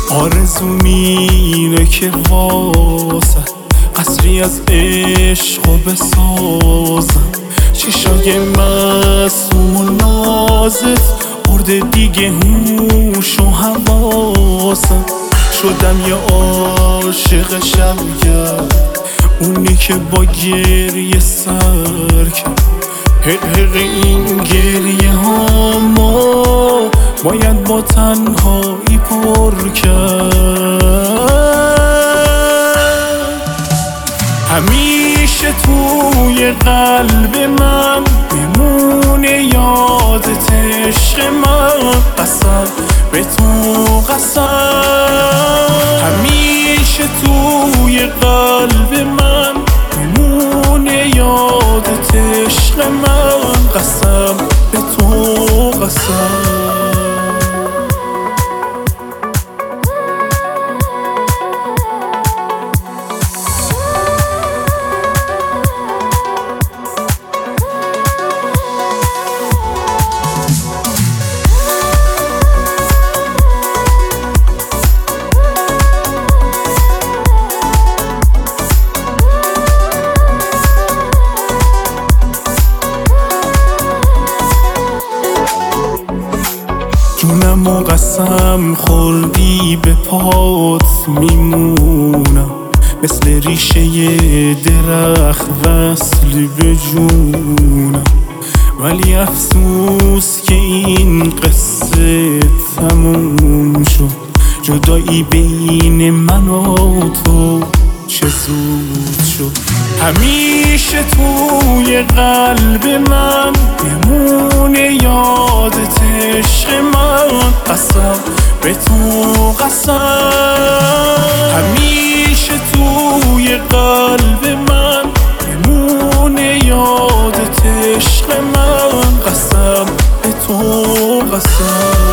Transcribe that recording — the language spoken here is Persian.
آرزوم اینه که واسه قصری از عشق و بسازم، چشای معصوم و نازت برده دیگه هوش و حواسم. شدم یه عاشق شبگرد، اونی که با گریه سر کرد. حق این گریه ها ما باید با تنهایی پر کرد. همیشه توی قلب من میمونه یادت عشق من، قسم به تو قسم. همیشه توی قلب من میمونه یادت عشق من، قسم به تو قسم. جونم و قسم خوردی به پات میمونم، مثل ریشه درخت وصل به جونم. ولی افسوس که این قصه تموم شد، جدایی بین من و تو چه زود شد. همیشه توی قلب من میمونه یادت عشق من، قسم به تو قسم. همیشه توی قلب من میمونه یادت عشق من، قسم به تو قسم.